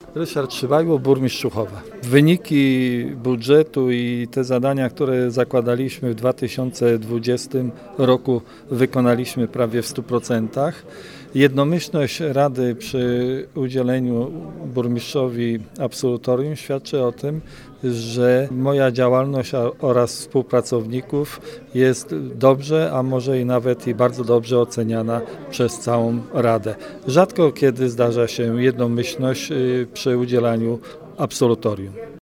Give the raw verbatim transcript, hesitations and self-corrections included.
Ryszard Szybajło, burmistrz Czuchowa. Wyniki budżetu i te zadania, które zakładaliśmy w dwa tysiące dwudziestym roku, wykonaliśmy prawie w stu procentach. Jednomyślność Rady przy udzieleniu burmistrzowi absolutorium świadczy o tym, że moja działalność oraz współpracowników jest dobrze, a może i nawet i bardzo dobrze oceniana przez całą Radę. Rzadko kiedy zdarza się jednomyślność przy udzielaniu absolutorium.